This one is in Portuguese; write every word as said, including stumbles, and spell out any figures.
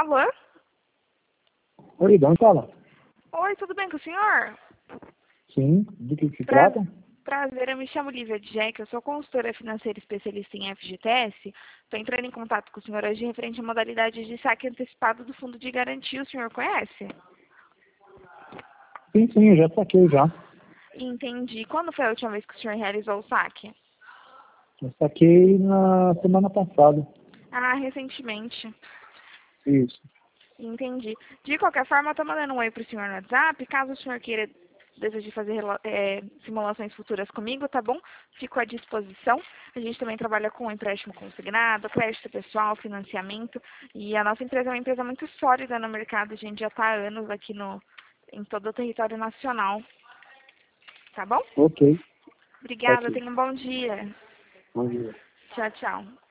Alô? Oi, Dom fala. Oi, tudo bem com o senhor? Sim, do que se Pra... trata? Prazer, eu me chamo Lívia Jack, eu sou consultora financeira especialista em F G T S. Estou entrando em contato com o senhor hoje referente à modalidade de saque antecipado do Fundo de Garantia. O senhor conhece? Sim, sim, eu já saquei já. Entendi. Quando foi a última vez que o senhor realizou o saque? Eu saquei na semana passada. Ah, recentemente. Isso. Entendi. De qualquer forma, eu estou mandando um oi para o senhor no WhatsApp. Caso o senhor queira, deseje fazer rela- é, simulações futuras comigo, tá bom? Fico à disposição. A gente também trabalha com empréstimo consignado, crédito pessoal, financiamento. E a nossa empresa é uma empresa muito sólida no mercado. A gente já está há anos aqui no, em todo o território nacional. Tá bom? Ok, Obrigada, ok. tenha um bom dia. Bom dia. Tchau, tchau.